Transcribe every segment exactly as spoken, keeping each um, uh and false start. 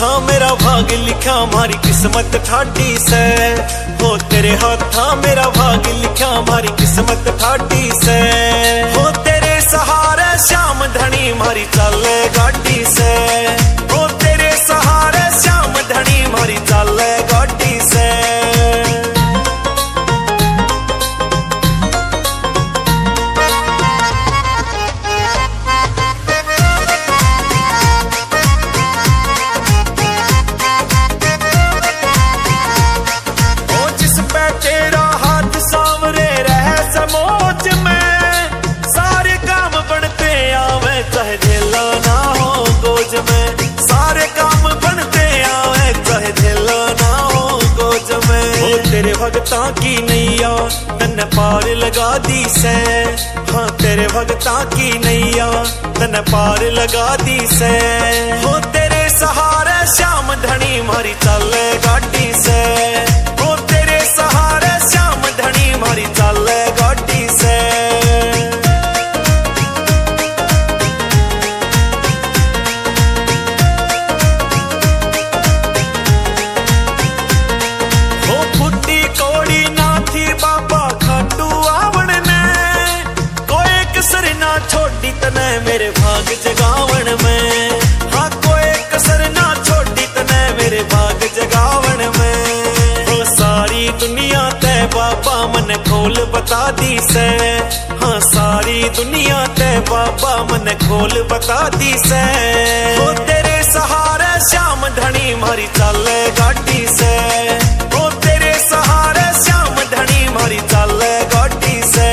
हाथा मेरा भाग लिखा मारी किस्मत ठाटी से। हो तेरे हाथा मेरा भाग लिखा मारी किस्मत ठाटी से। हो तेरे सहारे श्याम धनी मारी चले गाड़ी से। हो तेरे सहारे श्याम धनी मारी चले गाड़ी से। सारे काम बनते आवे चाहे झेलो ना हो गोज में। हो तेरे भगता की नैया तन पार लगा दी से। हाँ तेरे भगता की नैया तन पार लगा दी से। हो तेरे सहारे श्याम धनी मारी चले गाड़ी से। हो तेरे सहारे श्याम धनी मारी चले गाड़ी से। मेरे भाग जगावन में हाँ कोई कसर ना छोड़ी तने मेरे भाग जगावन में। हो सारी दुनिया ते बाबा मन खोल बता दी से। हाँ सारी दुनिया ते बाबा मन खोल बता दी से। हो तेरे सहारे श्याम धनी मारी चले गाड़ी से। हो तेरे सहारे श्याम धनी मारी चले गाड़ी से।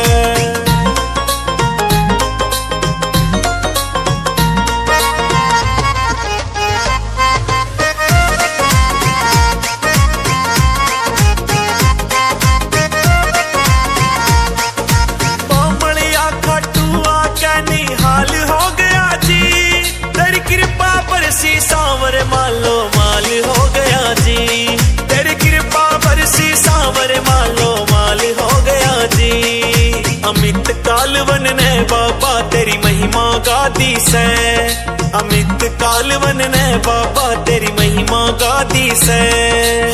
सांवर मालो माल हो गया जी। तेरी कृपा बरसी सांवर मालो माल हो गया जी। अमित कालवन ने बाबा तेरी महिमा गा दी से। अमित कालवन ने बाबा तेरी महिमा गा दी से।